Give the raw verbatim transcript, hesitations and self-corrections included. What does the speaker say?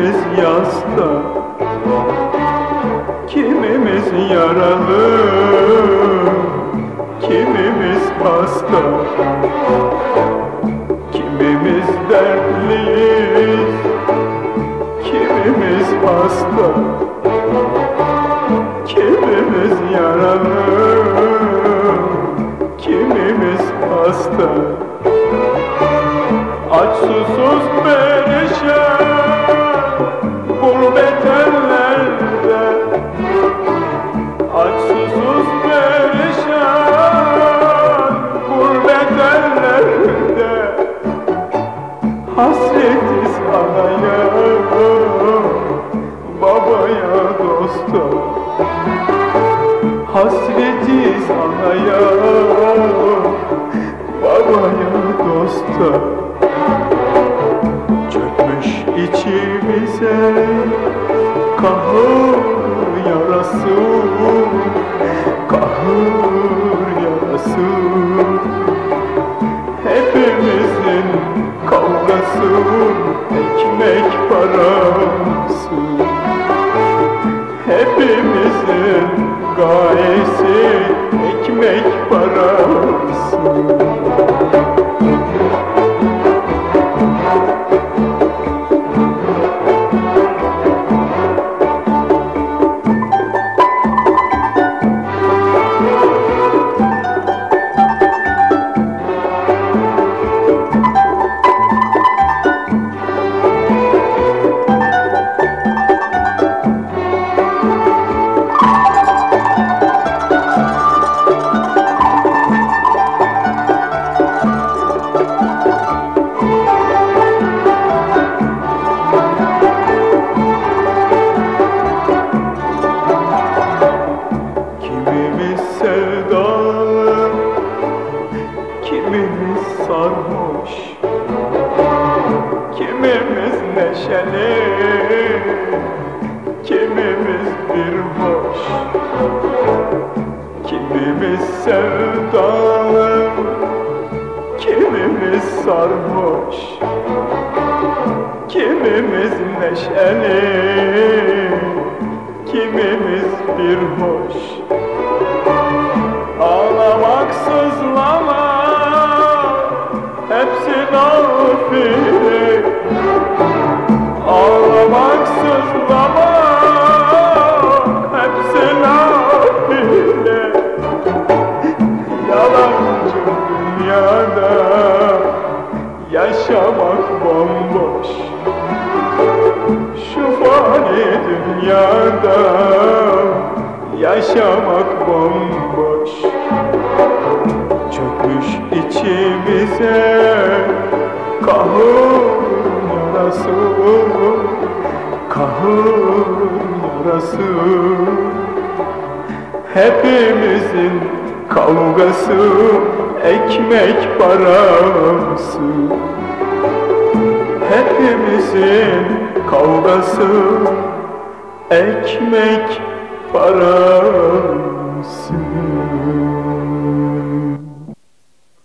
Kimimiz yasta, kimimiz yaralı, kimimiz hasta, kimimiz dertliyiz, kimimiz hasta, kimimiz yaralı, kimimiz hasta. Aç susuz perişan gurbet ellerde, aç susuz perişan gurbet ellerde, hasretiz anaya, babaya, dosta, hasretiz anaya, babaya, dosta. Çökmüş içimize kahır yarası, kahır yarası. Hepimizin kavgası, ekmek parası. Hepimizin gayesi, ekmek parası. Kimimiz sarhoş, kimimiz neşeli, kimimiz bir hoş. Kimimiz sevdalı, kimimiz sarhoş, kimimiz neşeli, kimimiz bir hoş. Ağlamak, sızlamak, hepsi nafile. Ağlamak, sızlamak, hepsi nafile. Yalancı dünyada yaşamak bomboş. Şu fani dünyada yaşamak bomboş. Çökmüş içimize kahır yarası, kahır yarası. Hepimizin kavgası, ekmek parası. Hepimizin kavgası, ekmek parası.